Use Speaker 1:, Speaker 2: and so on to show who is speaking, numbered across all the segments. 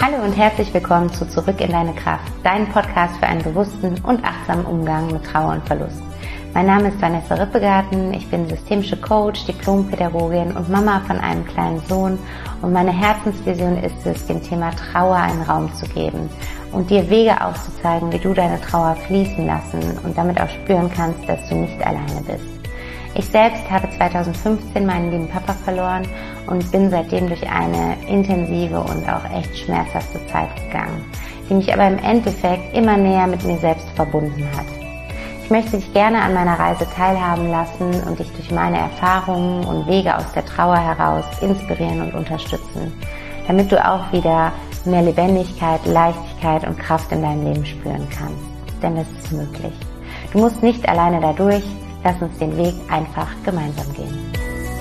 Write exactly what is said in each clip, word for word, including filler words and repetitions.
Speaker 1: Hallo und herzlich willkommen zu Zurück in deine Kraft, dein Podcast für einen bewussten und achtsamen Umgang mit Trauer und Verlust. Mein Name ist Vanessa Rippegarten, ich bin systemische Coach, Diplompädagogin und Mama von einem kleinen Sohn und meine Herzensvision ist es, dem Thema Trauer einen Raum zu geben und dir Wege aufzuzeigen, wie du deine Trauer fließen lassen und damit auch spüren kannst, dass du nicht alleine bist. Ich selbst habe zweitausendfünfzehn meinen lieben Papa verloren und bin seitdem durch eine intensive und auch echt schmerzhafte Zeit gegangen, die mich aber im Endeffekt immer näher mit mir selbst verbunden hat. Ich möchte dich gerne an meiner Reise teilhaben lassen und dich durch meine Erfahrungen und Wege aus der Trauer heraus inspirieren und unterstützen, damit du auch wieder mehr Lebendigkeit, Leichtigkeit und Kraft in deinem Leben spüren kannst. Denn es ist möglich. Du musst nicht alleine dadurch. Lass uns den Weg einfach gemeinsam gehen.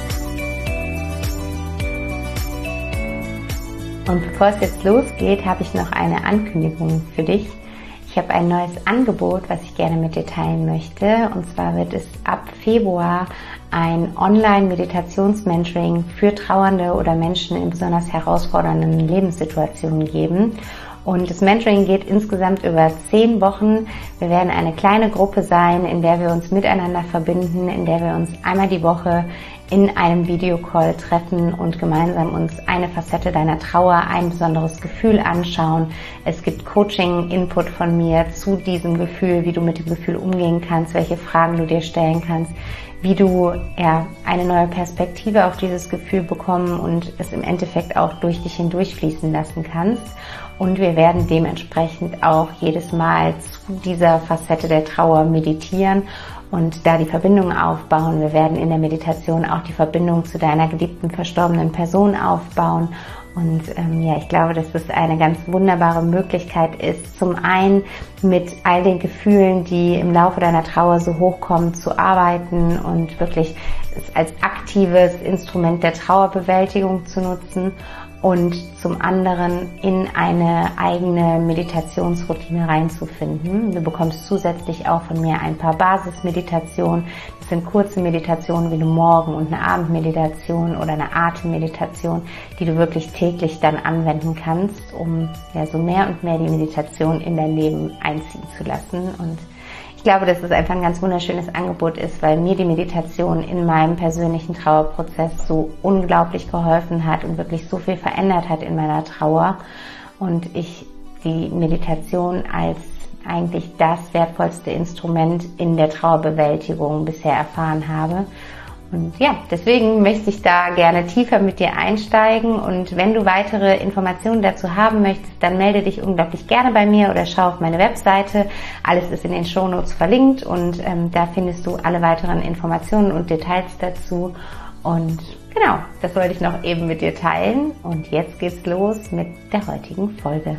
Speaker 1: Und bevor es jetzt losgeht, habe ich noch eine Ankündigung für dich. Ich habe ein neues Angebot, was ich gerne mit dir teilen möchte. Und zwar wird es ab Februar ein Online-Meditations-Mentoring für Trauernde oder Menschen in besonders herausfordernden Lebenssituationen geben. Und das Mentoring geht insgesamt über zehn Wochen. Wir werden eine kleine Gruppe sein, in der wir uns miteinander verbinden, in der wir uns einmal die Woche in einem Videocall treffen und gemeinsam uns eine Facette deiner Trauer, ein besonderes Gefühl anschauen. Es gibt Coaching-Input von mir zu diesem Gefühl, wie du mit dem Gefühl umgehen kannst, welche Fragen du dir stellen kannst, wie du ja eine neue Perspektive auf dieses Gefühl bekommen und es im Endeffekt auch durch dich hindurch fließen lassen kannst. Und wir werden dementsprechend auch jedes Mal zu dieser Facette der Trauer meditieren und da die Verbindung aufbauen. Wir werden in der Meditation auch die Verbindung zu deiner geliebten verstorbenen Person aufbauen. Und ähm, ja, ich glaube, dass es eine ganz wunderbare Möglichkeit ist, zum einen mit all den Gefühlen, die im Laufe deiner Trauer so hochkommen, zu arbeiten und wirklich es als aktives Instrument der Trauerbewältigung zu nutzen und zum anderen in eine eigene Meditationsroutine reinzufinden. Du bekommst zusätzlich auch von mir ein paar Basismeditationen. Das sind kurze Meditationen wie eine Morgen- und eine Abendmeditation oder eine Atemmeditation, die du wirklich täglich dann anwenden kannst, um ja so mehr und mehr die Meditation in dein Leben einziehen zu lassen. Und ich glaube, dass es einfach ein ganz wunderschönes Angebot ist, weil mir die Meditation in meinem persönlichen Trauerprozess so unglaublich geholfen hat und wirklich so viel verändert hat in meiner Trauer. Und ich die Meditation als eigentlich das wertvollste Instrument in der Trauerbewältigung bisher erfahren habe. Und ja, deswegen möchte ich da gerne tiefer mit dir einsteigen und wenn du weitere Informationen dazu haben möchtest, dann melde dich unglaublich gerne bei mir oder schau auf meine Webseite. Alles ist in den Shownotes verlinkt und ähm, da findest du alle weiteren Informationen und Details dazu. Und genau, das wollte ich noch eben mit dir teilen und jetzt geht's los mit der heutigen Folge.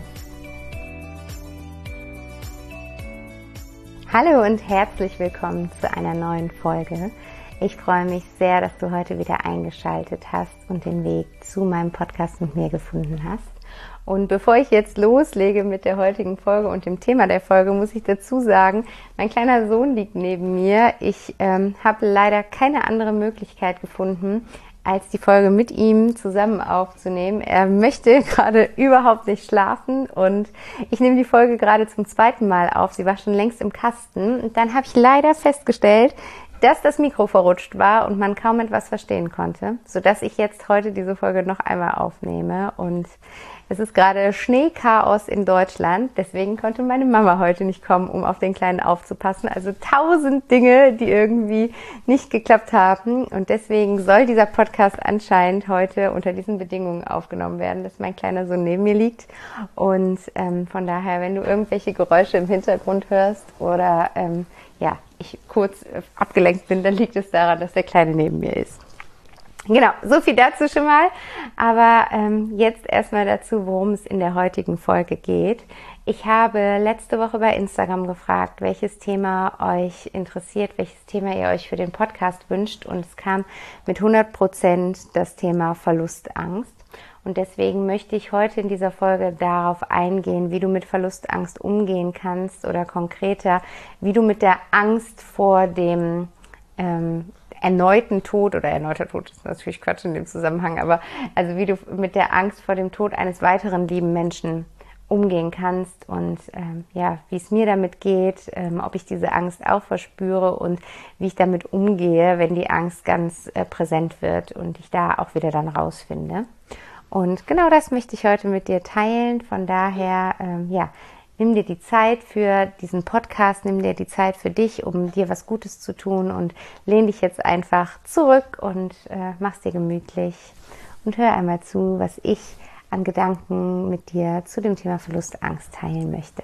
Speaker 1: Hallo und herzlich willkommen zu einer neuen Folge. Ich freue mich sehr, dass du heute wieder eingeschaltet hast und den Weg zu meinem Podcast mit mir gefunden hast. Und bevor ich jetzt loslege mit der heutigen Folge und dem Thema der Folge, muss ich dazu sagen, mein kleiner Sohn liegt neben mir. Ich ähm, habe leider keine andere Möglichkeit gefunden, als die Folge mit ihm zusammen aufzunehmen. Er möchte gerade überhaupt nicht schlafen und ich nehme die Folge gerade zum zweiten Mal auf. Sie war schon längst im Kasten und dann habe ich leider festgestellt, dass das Mikro verrutscht war und man kaum etwas verstehen konnte, sodass ich jetzt heute diese Folge noch einmal aufnehme. Und es ist gerade Schneechaos in Deutschland, deswegen konnte meine Mama heute nicht kommen, um auf den Kleinen aufzupassen. Also tausend Dinge, die irgendwie nicht geklappt haben. Und deswegen soll dieser Podcast anscheinend heute unter diesen Bedingungen aufgenommen werden, dass mein kleiner Sohn neben mir liegt. Und ähm, von daher, wenn du irgendwelche Geräusche im Hintergrund hörst oder ähm, ja, ich kurz abgelenkt bin, dann liegt es daran, dass der Kleine neben mir ist. Genau, so viel dazu schon mal. Aber ähm, jetzt erstmal dazu, worum es in der heutigen Folge geht. Ich habe letzte Woche bei Instagram gefragt, welches Thema euch interessiert, welches Thema ihr euch für den Podcast wünscht. Und es kam mit hundert Prozent das Thema Verlustangst. Und deswegen möchte ich heute in dieser Folge darauf eingehen, wie du mit Verlustangst umgehen kannst oder konkreter, wie du mit der Angst vor dem ähm, erneuten Tod, oder erneuter Tod ist natürlich Quatsch in dem Zusammenhang, aber also wie du mit der Angst vor dem Tod eines weiteren lieben Menschen umgehen kannst und ähm, ja, wie es mir damit geht, ähm, ob ich diese Angst auch verspüre und wie ich damit umgehe, wenn die Angst ganz äh, präsent wird und ich da auch wieder dann rausfinde. Und genau das möchte ich heute mit dir teilen. Von daher, ähm, ja, nimm dir die Zeit für diesen Podcast, nimm dir die Zeit für dich, um dir was Gutes zu tun und lehn dich jetzt einfach zurück und äh, mach's dir gemütlich und hör einmal zu, was ich an Gedanken mit dir zu dem Thema Verlustangst teilen möchte.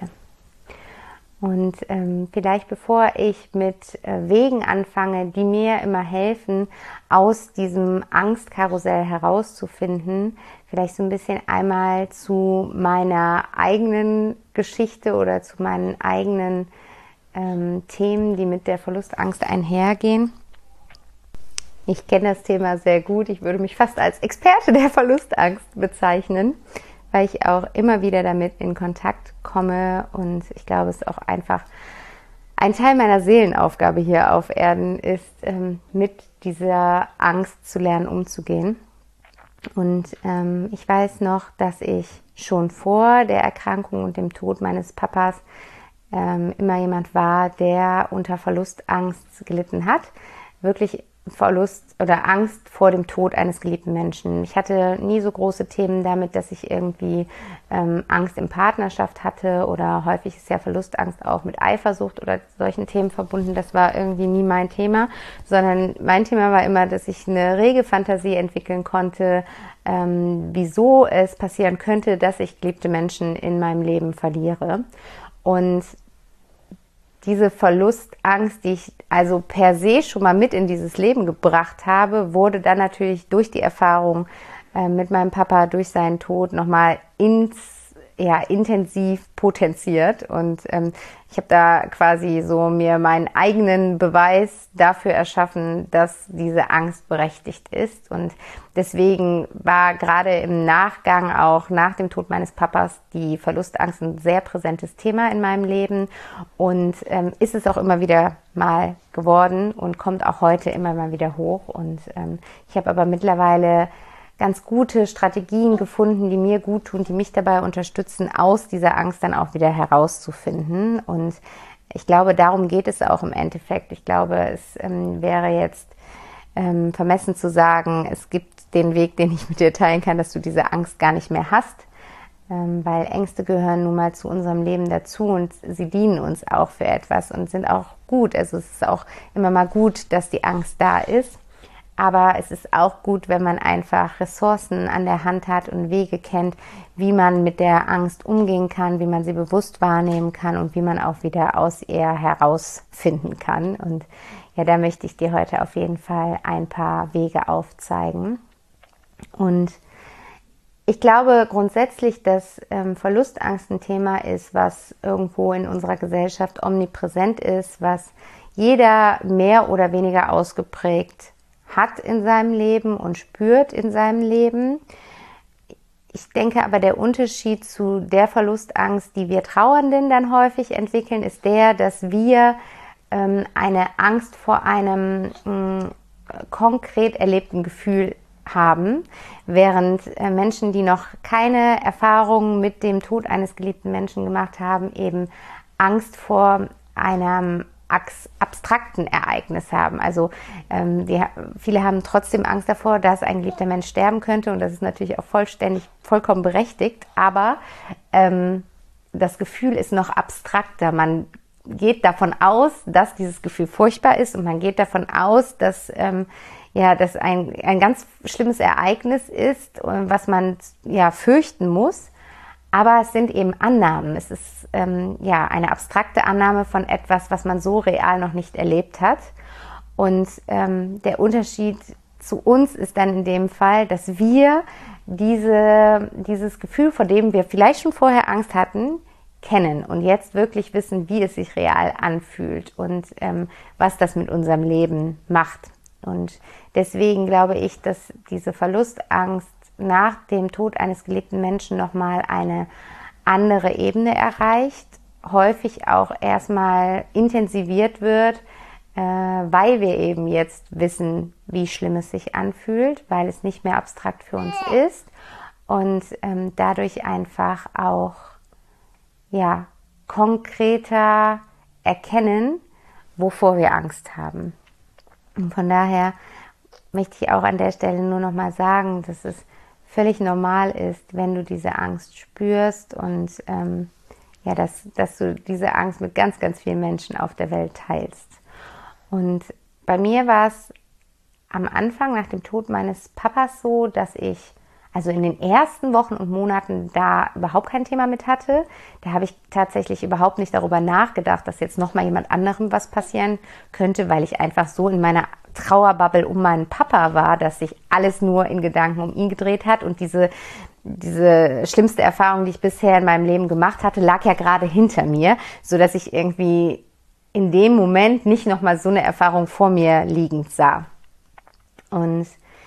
Speaker 1: Und ähm, vielleicht bevor ich mit äh, Wegen anfange, die mir immer helfen, aus diesem Angstkarussell herauszufinden, vielleicht so ein bisschen einmal zu meiner eigenen Geschichte oder zu meinen eigenen ähm, Themen, die mit der Verlustangst einhergehen. Ich kenne das Thema sehr gut. Ich würde mich fast als Experte der Verlustangst bezeichnen, weil ich auch immer wieder damit in Kontakt komme. Und ich glaube, es ist auch einfach ein Teil meiner Seelenaufgabe hier auf Erden ist, ähm, mit dieser Angst zu lernen, umzugehen. Und ähm, ich weiß noch, dass ich schon vor der Erkrankung und dem Tod meines Papas ähm, immer jemand war, der unter Verlustangst gelitten hat. Wirklich Verlust oder Angst vor dem Tod eines geliebten Menschen. Ich hatte nie so große Themen damit, dass ich irgendwie ähm, Angst in Partnerschaft hatte, oder häufig ist ja Verlustangst auch mit Eifersucht oder solchen Themen verbunden. Das war irgendwie nie mein Thema, sondern mein Thema war immer, dass ich eine rege Fantasie entwickeln konnte, ähm, wieso es passieren könnte, dass ich geliebte Menschen in meinem Leben verliere. Und diese Verlustangst, die ich also per se schon mal mit in dieses Leben gebracht habe, wurde dann natürlich durch die Erfahrung äh, mit meinem Papa, durch seinen Tod nochmal ins, ja, intensiv potenziert. Und ähm, ich habe da quasi so mir meinen eigenen Beweis dafür erschaffen, dass diese Angst berechtigt ist. Und deswegen war gerade im Nachgang, auch nach dem Tod meines Papas, die Verlustangst ein sehr präsentes Thema in meinem Leben und ähm, ist es auch immer wieder mal geworden und kommt auch heute immer mal wieder hoch. Und ähm, ich habe aber mittlerweile ganz gute Strategien gefunden, die mir gut tun, die mich dabei unterstützen, aus dieser Angst dann auch wieder herauszufinden. Und ich glaube, darum geht es auch im Endeffekt. Ich glaube, es ähm, wäre jetzt ähm, vermessen zu sagen, es gibt den Weg, den ich mit dir teilen kann, dass du diese Angst gar nicht mehr hast, ähm, weil Ängste gehören nun mal zu unserem Leben dazu und sie dienen uns auch für etwas und sind auch gut. Also es ist auch immer mal gut, dass die Angst da ist. Aber es ist auch gut, wenn man einfach Ressourcen an der Hand hat und Wege kennt, wie man mit der Angst umgehen kann, wie man sie bewusst wahrnehmen kann und wie man auch wieder aus ihr herausfinden kann. Und ja, da möchte ich dir heute auf jeden Fall ein paar Wege aufzeigen. Und ich glaube grundsätzlich, dass ähm, Verlustangst ein Thema ist, was irgendwo in unserer Gesellschaft omnipräsent ist, was jeder mehr oder weniger ausgeprägt hat in seinem Leben und spürt in seinem Leben. Ich denke aber, der Unterschied zu der Verlustangst, die wir Trauernden dann häufig entwickeln, ist der, dass wir ähm, eine Angst vor einem mh, konkret erlebten Gefühl haben, während äh, Menschen, die noch keine Erfahrungen mit dem Tod eines geliebten Menschen gemacht haben, eben Angst vor einem abstrakten Ereignis haben. Also ähm, die, viele haben trotzdem Angst davor, dass ein geliebter Mensch sterben könnte, und das ist natürlich auch vollständig, vollkommen berechtigt, aber ähm, das Gefühl ist noch abstrakter. Man geht davon aus, dass dieses Gefühl furchtbar ist, und man geht davon aus, dass ähm, ja, dass ein, ein ganz schlimmes Ereignis ist, was man ja fürchten muss. Aber es sind eben Annahmen. Es ist ähm, ja eine abstrakte Annahme von etwas, was man so real noch nicht erlebt hat. Und ähm, der Unterschied zu uns ist dann in dem Fall, dass wir diese, dieses Gefühl, vor dem wir vielleicht schon vorher Angst hatten, kennen und jetzt wirklich wissen, wie es sich real anfühlt und ähm, was das mit unserem Leben macht. Und deswegen glaube ich, dass diese Verlustangst nach dem Tod eines geliebten Menschen nochmal eine andere Ebene erreicht, häufig auch erstmal intensiviert wird, äh, weil wir eben jetzt wissen, wie schlimm es sich anfühlt, weil es nicht mehr abstrakt für uns ist und ähm, dadurch einfach auch ja, konkreter erkennen, wovor wir Angst haben. Und von daher möchte ich auch an der Stelle nur noch mal sagen, dass es völlig normal ist, wenn du diese Angst spürst und ähm, ja, dass, dass du diese Angst mit ganz, ganz vielen Menschen auf der Welt teilst. Und bei mir war es am Anfang nach dem Tod meines Papas so, dass ich also in den ersten Wochen und Monaten da überhaupt kein Thema mit hatte. Da habe ich tatsächlich überhaupt nicht darüber nachgedacht, dass jetzt nochmal jemand anderem was passieren könnte, weil ich einfach so in meiner Trauerbubble um meinen Papa war, dass sich alles nur in Gedanken um ihn gedreht hat. Und diese, diese schlimmste Erfahrung, die ich bisher in meinem Leben gemacht hatte, lag ja gerade hinter mir, sodass ich irgendwie in dem Moment nicht nochmal so eine Erfahrung vor mir liegend sah. Und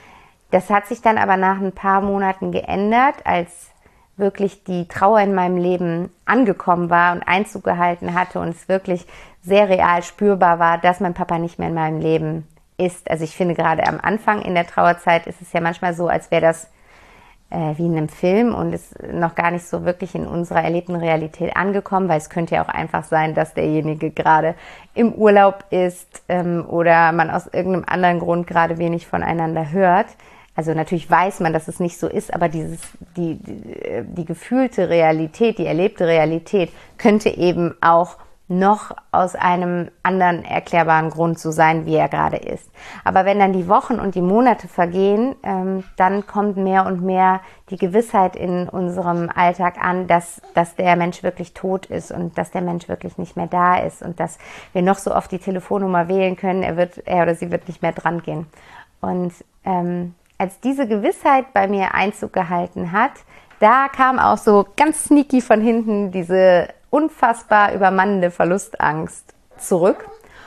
Speaker 1: das hat sich dann aber nach ein paar Monaten geändert, als wirklich die Trauer in meinem Leben angekommen war und Einzug gehalten hatte und es wirklich sehr real spürbar war, dass mein Papa nicht mehr in meinem Leben ist. Also ich finde, gerade am Anfang in der Trauerzeit ist es ja manchmal so, als wäre das äh, wie in einem Film und ist noch gar nicht so wirklich in unserer erlebten Realität angekommen, weil es könnte ja auch einfach sein, dass derjenige gerade im Urlaub ist ähm, oder man aus irgendeinem anderen Grund gerade wenig voneinander hört. Also natürlich weiß man, dass es nicht so ist, aber dieses, die, die, die gefühlte Realität, die erlebte Realität könnte eben auch noch aus einem anderen erklärbaren Grund so sein, wie er gerade ist. Aber wenn dann die Wochen und die Monate vergehen, ähm, dann kommt mehr und mehr die Gewissheit in unserem Alltag an, dass, dass der Mensch wirklich tot ist und dass der Mensch wirklich nicht mehr da ist und dass wir noch so oft die Telefonnummer wählen können, er wird, er oder sie wird nicht mehr dran gehen. Und ähm, als diese Gewissheit bei mir Einzug gehalten hat, da kam auch so ganz sneaky von hinten diese unfassbar übermannende Verlustangst zurück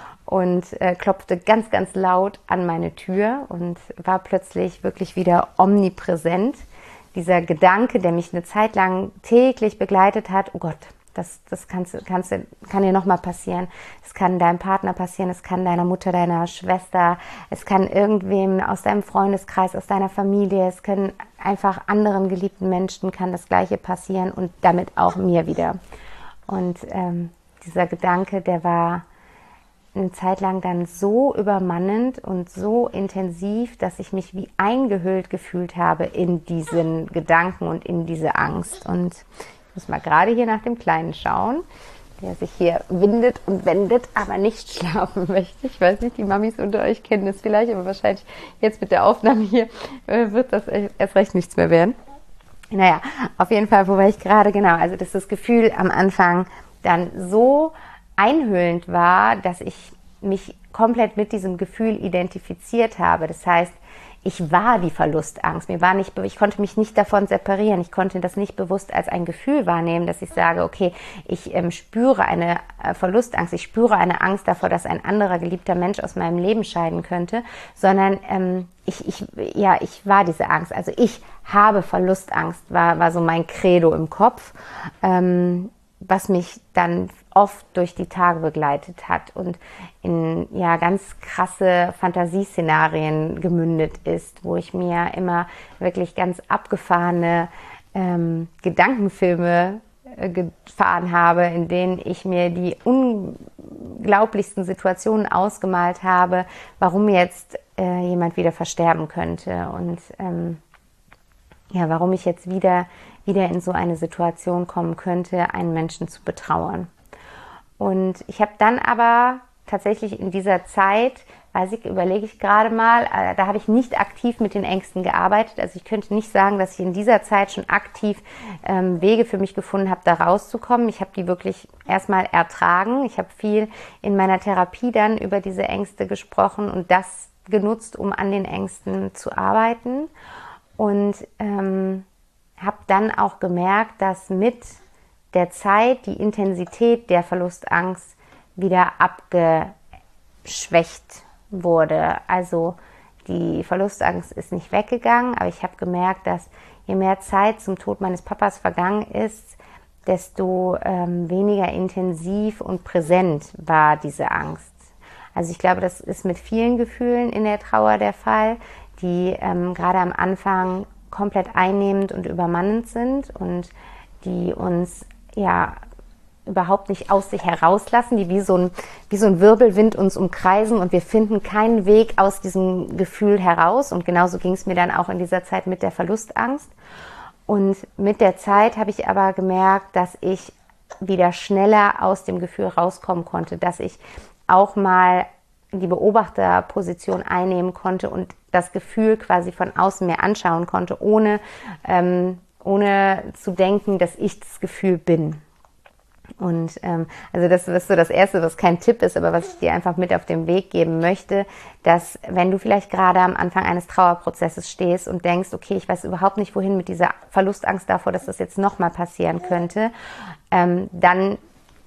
Speaker 1: und äh, klopfte ganz, ganz laut an meine Tür und war plötzlich wirklich wieder omnipräsent. Dieser Gedanke, der mich eine Zeit lang täglich begleitet hat, oh Gott, das, das kannst, kannst, kann dir nochmal passieren. Es kann deinem Partner passieren, es kann deiner Mutter, deiner Schwester, es kann irgendwem aus deinem Freundeskreis, aus deiner Familie, es können einfach anderen geliebten Menschen kann das Gleiche passieren und damit auch mir wieder. Und ähm, dieser Gedanke, der war eine Zeit lang dann so übermannend und so intensiv, dass ich mich wie eingehüllt gefühlt habe in diesen Gedanken und in diese Angst. Und ich muss mal gerade hier nach dem Kleinen schauen, der sich hier windet und wendet, aber nicht schlafen möchte. Ich weiß nicht, die Mamis unter euch kennen das vielleicht, aber wahrscheinlich jetzt mit der Aufnahme hier äh, wird das erst recht nichts mehr werden. Naja, auf jeden Fall, wo war ich gerade? Genau, also dass das Gefühl am Anfang dann so einhüllend war, dass ich mich komplett mit diesem Gefühl identifiziert habe. Das heißt, ich war die Verlustangst. Mir war nicht, ich konnte mich nicht davon separieren. Ich konnte das nicht bewusst als ein Gefühl wahrnehmen, dass ich sage, okay, ich ähm, spüre eine äh, Verlustangst, ich spüre eine Angst davor, dass ein anderer geliebter Mensch aus meinem Leben scheiden könnte, sondern ähm, ich, ich, ja, ich war diese Angst. Also ich habe Verlustangst, war, war so mein Credo im Kopf, ähm, was mich dann oft durch die Tage begleitet hat und in ja ganz krasse Fantasieszenarien gemündet ist, wo ich mir immer wirklich ganz abgefahrene ähm, Gedankenfilme äh, gefahren habe, in denen ich mir die unglaublichsten Situationen ausgemalt habe, warum jetzt äh, jemand wieder versterben könnte und ähm, ja, warum ich jetzt wieder wieder in so eine Situation kommen könnte, einen Menschen zu betrauern. Und ich habe dann aber tatsächlich in dieser Zeit, weiß ich, überlege ich gerade mal, äh, da habe ich nicht aktiv mit den Ängsten gearbeitet. Also ich könnte nicht sagen, dass ich in dieser Zeit schon aktiv ähm, Wege für mich gefunden habe, da rauszukommen. Ich habe die wirklich erstmal ertragen. Ich habe viel in meiner Therapie dann über diese Ängste gesprochen und das genutzt, um an den Ängsten zu arbeiten. Und ähm, habe dann auch gemerkt, dass mit der Zeit die Intensität der Verlustangst wieder abgeschwächt wurde. Also die Verlustangst ist nicht weggegangen, aber ich habe gemerkt, dass je mehr Zeit zum Tod meines Papas vergangen ist, desto ähm, weniger intensiv und präsent war diese Angst. Also ich glaube, das ist mit vielen Gefühlen in der Trauer der Fall, die ähm, gerade am Anfang komplett einnehmend und übermannend sind und die uns ja überhaupt nicht aus sich herauslassen, die wie so ein, wie so ein Wirbelwind uns umkreisen und wir finden keinen Weg aus diesem Gefühl heraus. Und genauso ging es mir dann auch in dieser Zeit mit der Verlustangst. Und mit der Zeit habe ich aber gemerkt, dass ich wieder schneller aus dem Gefühl rauskommen konnte, dass ich auch mal die Beobachterposition einnehmen konnte und das Gefühl quasi von außen mir anschauen konnte, ohne, ähm, ohne zu denken, dass ich das Gefühl bin. Und ähm, also das ist so das Erste, was kein Tipp ist, aber was ich dir einfach mit auf den Weg geben möchte, dass wenn du vielleicht gerade am Anfang eines Trauerprozesses stehst und denkst, okay, ich weiß überhaupt nicht, wohin mit dieser Verlustangst davor, dass das jetzt nochmal passieren könnte, ähm, dann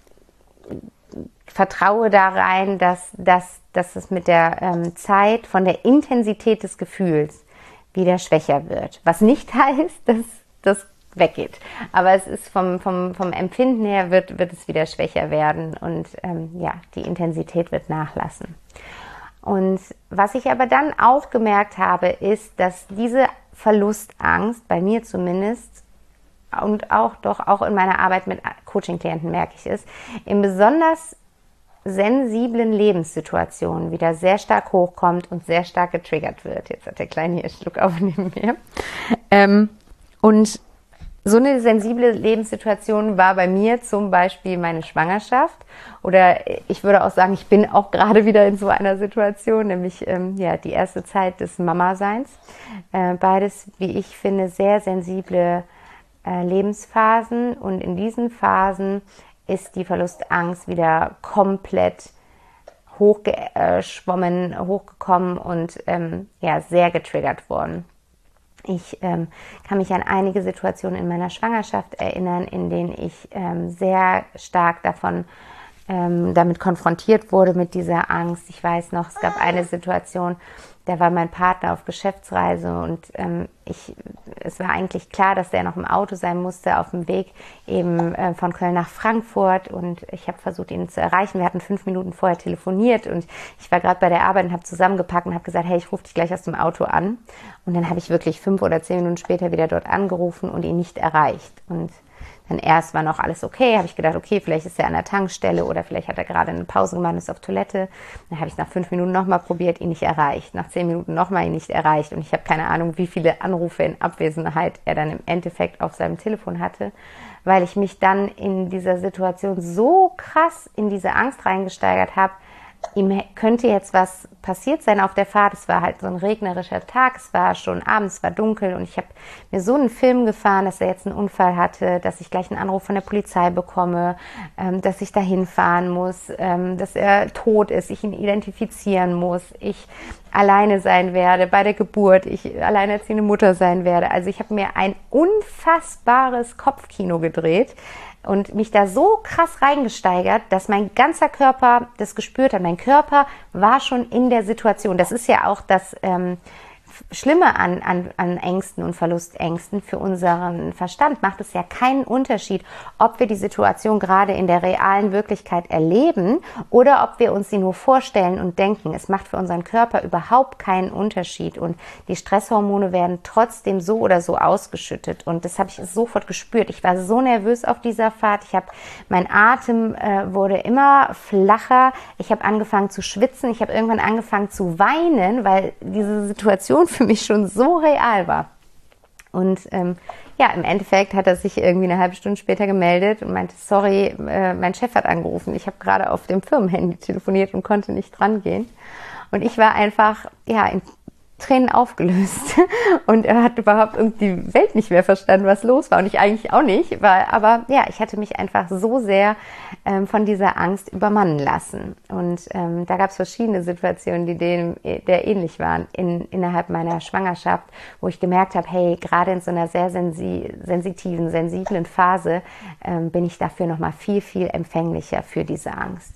Speaker 1: vertraue da rein, dass, dass, dass es mit der ähm, Zeit von der Intensität des Gefühls wieder schwächer wird. Was nicht heißt, dass das weggeht. Aber es ist vom, vom, vom Empfinden her wird, wird es wieder schwächer werden und ähm, ja, die Intensität wird nachlassen. Und was ich aber dann auch gemerkt habe, ist, dass diese Verlustangst, bei mir zumindest, und auch doch auch in meiner Arbeit mit Coaching-Klienten merke ich es, in besonders sensiblen Lebenssituationen wieder sehr stark hochkommt und sehr stark getriggert wird. Jetzt hat der Kleine hier einen Schluck auf neben mir. Ähm, und so eine sensible Lebenssituation war bei mir zum Beispiel meine Schwangerschaft. Oder ich würde auch sagen, ich bin auch gerade wieder in so einer Situation, nämlich ähm, ja, die erste Zeit des Mama-Seins. Äh, beides, wie ich finde, sehr sensible äh, Lebensphasen. Und in diesen Phasen ist die Verlustangst wieder komplett hochgeschwommen, hochgekommen und ähm, ja, sehr getriggert worden. Ich ähm, kann mich an einige Situationen in meiner Schwangerschaft erinnern, in denen ich ähm, sehr stark davon ähm, damit konfrontiert wurde mit dieser Angst. Ich weiß noch, es gab eine Situation, da war mein Partner auf Geschäftsreise und ähm, ich, es war eigentlich klar, dass der noch im Auto sein musste, auf dem Weg eben äh, von Köln nach Frankfurt, und ich habe versucht, ihn zu erreichen. Wir hatten fünf Minuten vorher telefoniert und ich war gerade bei der Arbeit und habe zusammengepackt und habe gesagt, hey, ich rufe dich gleich aus dem Auto an. Und dann habe ich wirklich fünf oder zehn Minuten später wieder dort angerufen und ihn nicht erreicht. Und dann erst war noch alles okay, habe ich gedacht, okay, vielleicht ist er an der Tankstelle oder vielleicht hat er gerade eine Pause gemacht und ist auf Toilette. Dann habe ich nach fünf Minuten nochmal probiert, ihn nicht erreicht. Nach zehn Minuten nochmal ihn nicht erreicht. Und ich habe keine Ahnung, wie viele Anrufe in Abwesenheit er dann im Endeffekt auf seinem Telefon hatte, weil ich mich dann in dieser Situation so krass in diese Angst reingesteigert habe, ihm könnte jetzt was passiert sein auf der Fahrt. Es war halt so ein regnerischer Tag, es war schon abends, es war dunkel und ich habe mir so einen Film gefahren, dass er jetzt einen Unfall hatte, dass ich gleich einen Anruf von der Polizei bekomme, ähm, dass ich dahin fahren muss, ähm, dass er tot ist, ich ihn identifizieren muss, ich alleine sein werde bei der Geburt, ich alleinerziehende Mutter sein werde. Also ich habe mir ein unfassbares Kopfkino gedreht und mich da so krass reingesteigert, dass mein ganzer Körper das gespürt hat. Mein Körper war schon in der Situation. Das ist ja auch das ähm, Schlimme an, an, an Ängsten und Verlustängsten. Für unseren Verstand macht es ja keinen Unterschied, ob wir die Situation gerade in der realen Wirklichkeit erleben oder ob wir uns sie nur vorstellen und denken. Es macht für unseren Körper überhaupt keinen Unterschied und die Stresshormone werden trotzdem so oder so ausgeschüttet und das habe ich sofort gespürt. Ich war so nervös auf dieser Fahrt. Ich habe, mein Atem äh, wurde immer flacher. Ich habe angefangen zu schwitzen. Ich habe irgendwann angefangen zu weinen, weil diese Situation für mich schon so real war. Und ähm, ja, im Endeffekt hat er sich irgendwie eine halbe Stunde später gemeldet und meinte, sorry, äh, mein Chef hat angerufen. Ich habe gerade auf dem Firmenhandy telefoniert und konnte nicht dran gehen. Und ich war einfach, ja, in Tränen aufgelöst. Und er hat überhaupt irgendwie die Welt nicht mehr verstanden, was los war. Und ich eigentlich auch nicht. Weil, aber ja, ich hatte mich einfach so sehr ähm, von dieser Angst übermannen lassen. Und ähm, da gab es verschiedene Situationen, die dem der ähnlich waren in, innerhalb meiner Schwangerschaft, wo ich gemerkt habe, hey, gerade in so einer sehr sensi sensitiven, sensiblen Phase ähm, bin ich dafür nochmal viel, viel empfänglicher für diese Angst.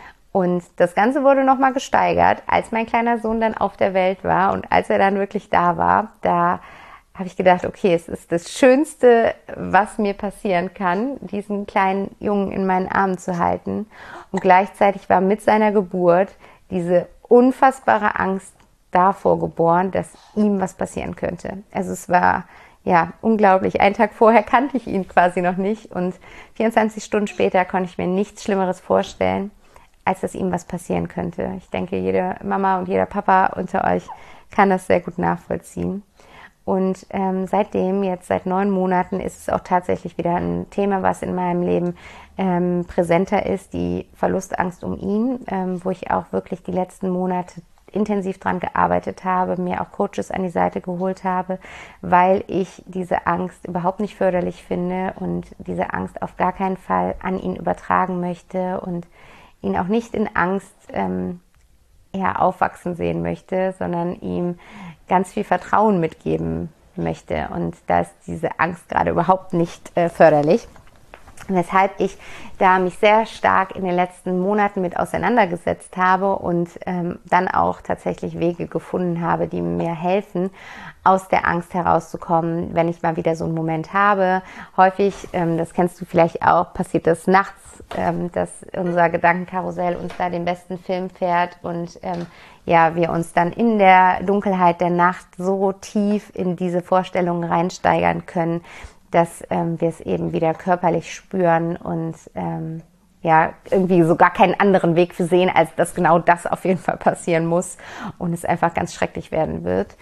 Speaker 1: Und das Ganze wurde nochmal gesteigert, als mein kleiner Sohn dann auf der Welt war und als er dann wirklich da war, da habe ich gedacht, okay, es ist das Schönste, was mir passieren kann, diesen kleinen Jungen in meinen Armen zu halten. Und gleichzeitig war mit seiner Geburt diese unfassbare Angst davor geboren, dass ihm was passieren könnte. Also es war ja unglaublich. Einen Tag vorher kannte ich ihn quasi noch nicht und vierundzwanzig Stunden später konnte ich mir nichts Schlimmeres vorstellen, als dass ihm was passieren könnte. Ich denke, jede Mama und jeder Papa unter euch kann das sehr gut nachvollziehen. Und ähm, seitdem, jetzt seit neun Monaten, ist es auch tatsächlich wieder ein Thema, was in meinem Leben ähm, präsenter ist, die Verlustangst um ihn, ähm, wo ich auch wirklich die letzten Monate intensiv dran gearbeitet habe, mir auch Coaches an die Seite geholt habe, weil ich diese Angst überhaupt nicht förderlich finde und diese Angst auf gar keinen Fall an ihn übertragen möchte und ihn auch nicht in Angst ähm, ja, aufwachsen sehen möchte, sondern ihm ganz viel Vertrauen mitgeben möchte. Und da ist diese Angst gerade überhaupt nicht äh, förderlich. Weshalb ich da mich sehr stark in den letzten Monaten mit auseinandergesetzt habe und ähm, dann auch tatsächlich Wege gefunden habe, die mir helfen, aus der Angst herauszukommen, wenn ich mal wieder so einen Moment habe. Häufig, ähm, das kennst du vielleicht auch, passiert das nachts, ähm, dass unser Gedankenkarussell uns da den besten Film fährt und ähm, ja, wir uns dann in der Dunkelheit der Nacht so tief in diese Vorstellungen reinsteigern können, dass ähm, wir es eben wieder körperlich spüren und ähm, ja, irgendwie so gar keinen anderen Weg für sehen, als dass genau das auf jeden Fall passieren muss und es einfach ganz schrecklich werden wird.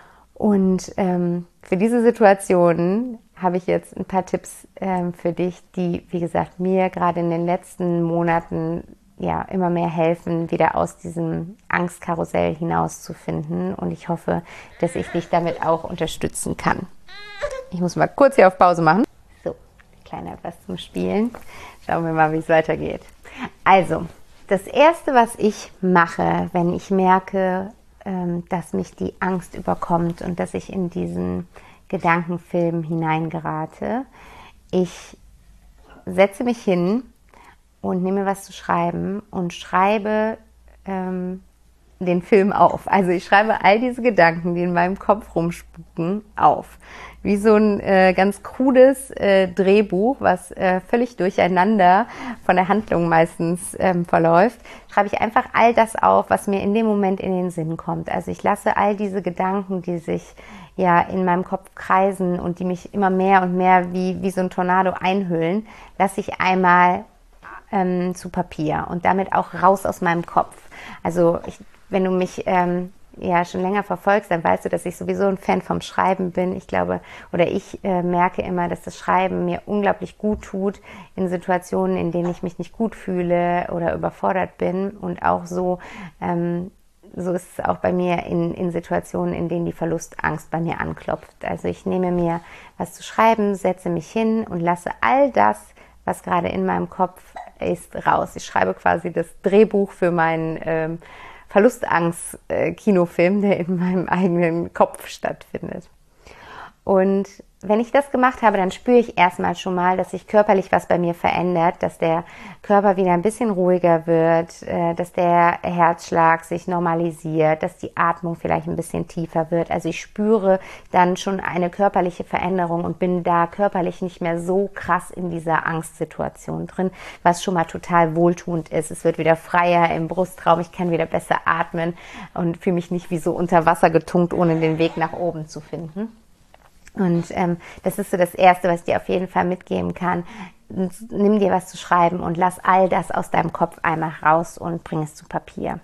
Speaker 1: Und ähm, für diese Situationen habe ich jetzt ein paar Tipps ähm, für dich, die, wie gesagt, mir gerade in den letzten Monaten ja immer mehr helfen, wieder aus diesem Angstkarussell hinauszufinden. Und ich hoffe, dass ich dich damit auch unterstützen kann. Ich muss mal kurz hier auf Pause machen. So, kleiner etwas zum Spielen. Schauen wir mal, wie es weitergeht. Also, das Erste, was ich mache, wenn ich merke, dass mich die Angst überkommt und dass ich in diesen Gedankenfilm hineingerate, ich setze mich hin und nehme was zu schreiben und schreibe ähm, den Film auf. Also ich schreibe all diese Gedanken, die in meinem Kopf rumspuken, auf. Wie so ein äh, ganz krudes äh, Drehbuch, was äh, völlig durcheinander von der Handlung meistens ähm, verläuft, schreibe ich einfach all das auf, was mir in dem Moment in den Sinn kommt. Also ich lasse all diese Gedanken, die sich ja in meinem Kopf kreisen und die mich immer mehr und mehr wie, wie so ein Tornado einhüllen, lasse ich einmal ähm, zu Papier und damit auch raus aus meinem Kopf. Also ich, wenn du mich ähm, ja schon länger verfolgst, dann weißt du, dass ich sowieso ein Fan vom Schreiben bin. Ich glaube, oder ich äh, merke immer, dass das Schreiben mir unglaublich gut tut in Situationen, in denen ich mich nicht gut fühle oder überfordert bin. Und auch so, ähm, so ist es auch bei mir in, in Situationen, in denen die Verlustangst bei mir anklopft. Also ich nehme mir was zu schreiben, setze mich hin und lasse all das, was gerade in meinem Kopf ist, raus. Ich schreibe quasi das Drehbuch für meinen ähm, Verlustangst-Kinofilm, der in meinem eigenen Kopf stattfindet. Und wenn ich das gemacht habe, dann spüre ich erstmal schon mal, dass sich körperlich was bei mir verändert, dass der Körper wieder ein bisschen ruhiger wird, dass der Herzschlag sich normalisiert, dass die Atmung vielleicht ein bisschen tiefer wird. Also ich spüre dann schon eine körperliche Veränderung und bin da körperlich nicht mehr so krass in dieser Angstsituation drin, was schon mal total wohltuend ist. Es wird wieder freier im Brustraum, ich kann wieder besser atmen und fühle mich nicht wie so unter Wasser getunkt, ohne den Weg nach oben zu finden. Und ähm, das ist so das Erste, was ich dir auf jeden Fall mitgeben kann. Nimm dir was zu schreiben und lass all das aus deinem Kopf einmal raus und bring es zu Papier.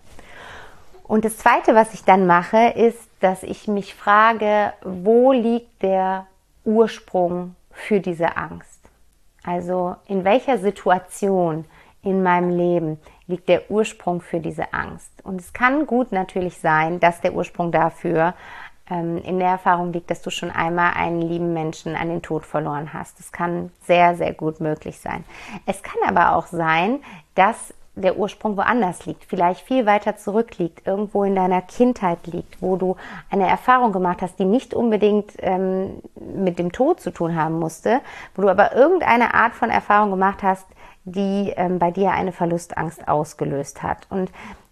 Speaker 1: Und das Zweite, was ich dann mache, ist, dass ich mich frage, wo liegt der Ursprung für diese Angst? Also in welcher Situation in meinem Leben liegt der Ursprung für diese Angst? Und es kann gut natürlich sein, dass der Ursprung dafür in der Erfahrung liegt, dass du schon einmal einen lieben Menschen an den Tod verloren hast. Das kann sehr, sehr gut möglich sein. Es kann aber auch sein, dass der Ursprung woanders liegt, vielleicht viel weiter zurück liegt, irgendwo in deiner Kindheit liegt, wo du eine Erfahrung gemacht hast, die nicht unbedingt ähm, mit dem Tod zu tun haben musste, wo du aber irgendeine Art von Erfahrung gemacht hast, die ähm, bei dir eine Verlustangst ausgelöst hat. Und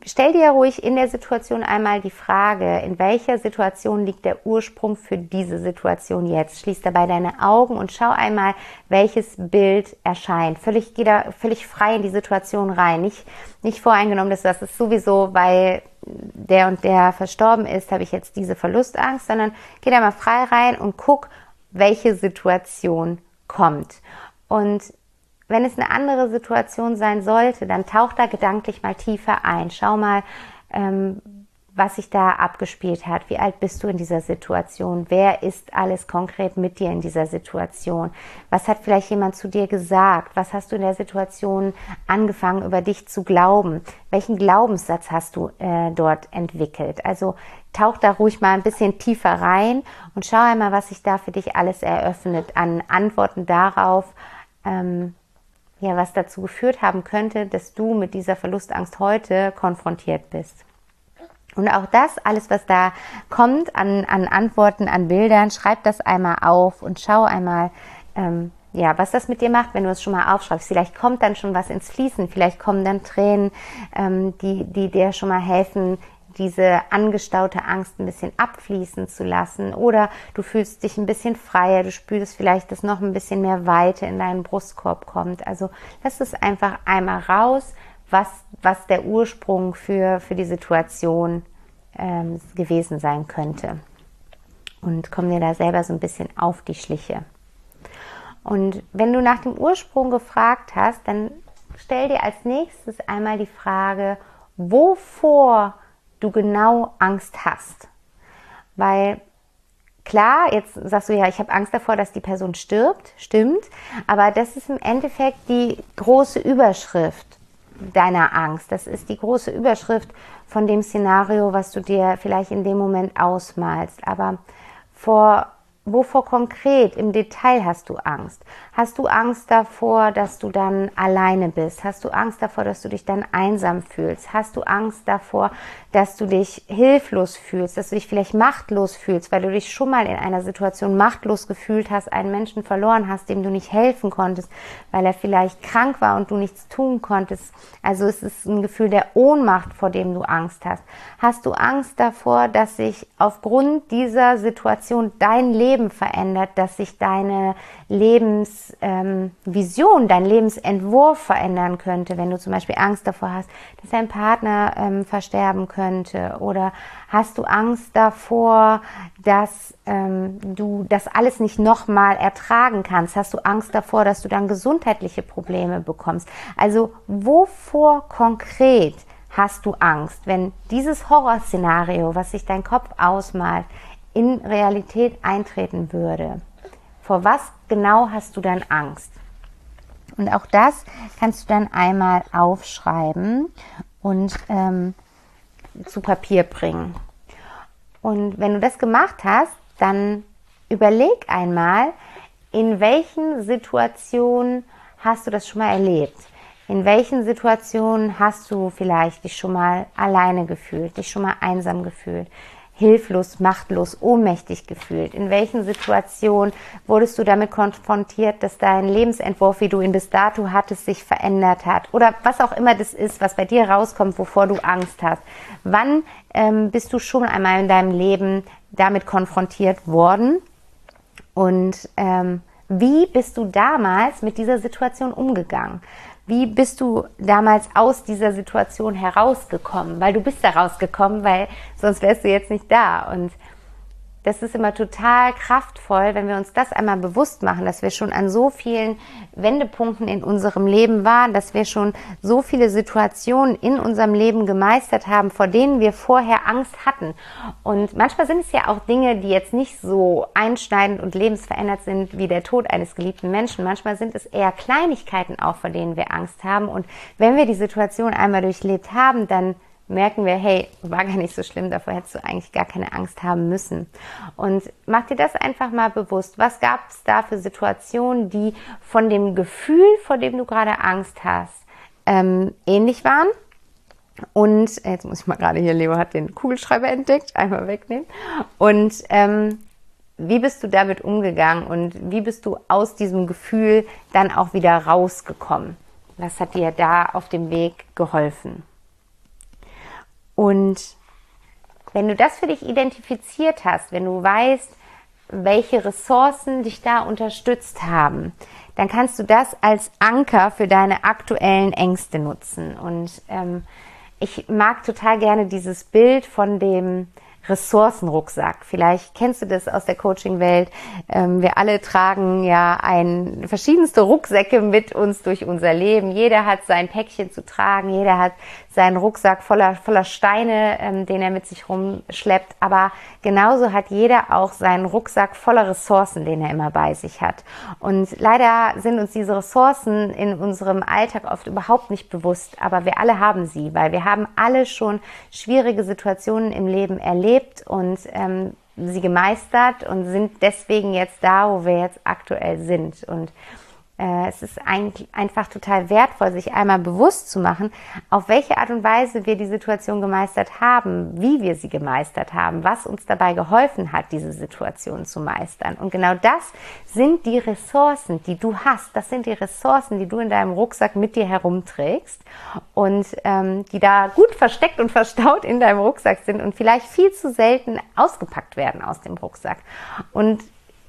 Speaker 1: stell dir ruhig in der Situation einmal die Frage, in welcher Situation liegt der Ursprung für diese Situation jetzt? Schließ dabei deine Augen und schau einmal, welches Bild erscheint. Völlig, geh da völlig frei in die Situation rein. Nicht, nicht voreingenommen, dass das ist sowieso, weil der und der verstorben ist, habe ich jetzt diese Verlustangst, sondern geh da mal frei rein und guck, welche Situation kommt. Und wenn es eine andere Situation sein sollte, dann tauch da gedanklich mal tiefer ein. Schau mal, ähm, was sich da abgespielt hat. Wie alt bist du in dieser Situation? Wer ist alles konkret mit dir in dieser Situation? Was hat vielleicht jemand zu dir gesagt? Was hast du in der Situation angefangen, über dich zu glauben? Welchen Glaubenssatz hast du äh, dort entwickelt? Also tauch da ruhig mal ein bisschen tiefer rein und schau einmal, was sich da für dich alles eröffnet an Antworten darauf, ähm, ja, was dazu geführt haben könnte, dass du mit dieser Verlustangst heute konfrontiert bist. Und auch das, alles was da kommt an, an Antworten, an Bildern, schreib das einmal auf und schau einmal, ähm, ja, was das mit dir macht, wenn du es schon mal aufschreibst. Vielleicht kommt dann schon was ins Fließen, vielleicht kommen dann Tränen, ähm, die, die dir schon mal helfen, diese angestaute Angst ein bisschen abfließen zu lassen, oder du fühlst dich ein bisschen freier, du spürst vielleicht, dass noch ein bisschen mehr Weite in deinen Brustkorb kommt. Also lass es einfach einmal raus, was, was der Ursprung für, für die Situation ähm, gewesen sein könnte. Und komm dir da selber so ein bisschen auf die Schliche. Und wenn du nach dem Ursprung gefragt hast, dann stell dir als nächstes einmal die Frage, wovor du genau Angst hast. Weil klar, jetzt sagst du ja, ich habe Angst davor, dass die Person stirbt, stimmt, aber das ist im Endeffekt die große Überschrift deiner Angst. Das ist die große Überschrift von dem Szenario, was du dir vielleicht in dem Moment ausmalst. Aber vor wovor konkret im Detail hast du Angst? Hast du Angst davor, dass du dann alleine bist? Hast du Angst davor, dass du dich dann einsam fühlst? Hast du Angst davor, dass du dich hilflos fühlst, dass du dich vielleicht machtlos fühlst, weil du dich schon mal in einer Situation machtlos gefühlt hast, einen Menschen verloren hast, dem du nicht helfen konntest, weil er vielleicht krank war und du nichts tun konntest? Also es ist ein Gefühl der Ohnmacht, vor dem du Angst hast. Hast du Angst davor, dass sich aufgrund dieser Situation dein Leben verändert, dass sich deine Lebensvision, ähm, dein Lebensentwurf verändern könnte, wenn du zum Beispiel Angst davor hast, dass dein Partner ähm, versterben könnte, oder hast du Angst davor, dass ähm, du das alles nicht nochmal ertragen kannst? Hast du Angst davor, dass du dann gesundheitliche Probleme bekommst? Also wovor konkret hast du Angst, wenn dieses Horrorszenario, was sich dein Kopf ausmalt, in Realität eintreten würde? Vor was genau hast du dann Angst? Und auch das kannst du dann einmal aufschreiben und ähm, zu Papier bringen. Und wenn du das gemacht hast, dann überleg einmal, in welchen Situationen hast du das schon mal erlebt? In welchen Situationen hast du vielleicht dich schon mal alleine gefühlt, dich schon mal einsam gefühlt, hilflos, machtlos, ohnmächtig gefühlt? In welchen Situationen wurdest du damit konfrontiert, dass dein Lebensentwurf, wie du ihn bis dato hattest, sich verändert hat? Oder was auch immer das ist, was bei dir rauskommt, wovor du Angst hast. Wann ähm, bist du schon einmal in deinem Leben damit konfrontiert worden? Und ähm, wie bist du damals mit dieser Situation umgegangen? Wie bist du damals aus dieser Situation herausgekommen? Weil du bist da rausgekommen, weil sonst wärst du jetzt nicht da. Und das ist immer total kraftvoll, wenn wir uns das einmal bewusst machen, dass wir schon an so vielen Wendepunkten in unserem Leben waren, dass wir schon so viele Situationen in unserem Leben gemeistert haben, vor denen wir vorher Angst hatten. Und manchmal sind es ja auch Dinge, die jetzt nicht so einschneidend und lebensverändert sind wie der Tod eines geliebten Menschen. Manchmal sind es eher Kleinigkeiten auch, vor denen wir Angst haben. Und wenn wir die Situation einmal durchlebt haben, dann merken wir, hey, war gar nicht so schlimm, davor hättest du eigentlich gar keine Angst haben müssen. Und mach dir das einfach mal bewusst. Was gab es da für Situationen, die von dem Gefühl, vor dem du gerade Angst hast, ähm, ähnlich waren? Und jetzt muss ich mal gerade hier, Leo hat den Kugelschreiber entdeckt, einmal wegnehmen. Und ähm, wie bist du damit umgegangen und wie bist du aus diesem Gefühl dann auch wieder rausgekommen? Was hat dir da auf dem Weg geholfen? Und wenn du das für dich identifiziert hast, wenn du weißt, welche Ressourcen dich da unterstützt haben, dann kannst du das als Anker für deine aktuellen Ängste nutzen. Und ähm, ich mag total gerne dieses Bild von dem Ressourcenrucksack. Vielleicht kennst du das aus der Coaching-Welt. Ähm, wir alle tragen ja ein, verschiedenste Rucksäcke mit uns durch unser Leben. Jeder hat sein Päckchen zu tragen. Jeder hat seinen Rucksack voller, voller Steine, ähm, den er mit sich rumschleppt. Aber genauso hat jeder auch seinen Rucksack voller Ressourcen, den er immer bei sich hat. Und leider sind uns diese Ressourcen in unserem Alltag oft überhaupt nicht bewusst. Aber wir alle haben sie, weil wir haben alle schon schwierige Situationen im Leben erlebt und ähm, sie gemeistert und sind deswegen jetzt da, wo wir jetzt aktuell sind. Und äh, es ist eigentlich einfach total wertvoll, sich einmal bewusst zu machen, auf welche Art und Weise wir die Situation gemeistert haben, wie wir sie gemeistert haben, was uns dabei geholfen hat, diese Situation zu meistern. Und genau das sind die Ressourcen, die du hast. Das sind die Ressourcen, die du in deinem Rucksack mit dir herumträgst und ähm, die da gut versteckt und verstaut in deinem Rucksack sind und vielleicht viel zu selten ausgepackt werden aus dem Rucksack. Und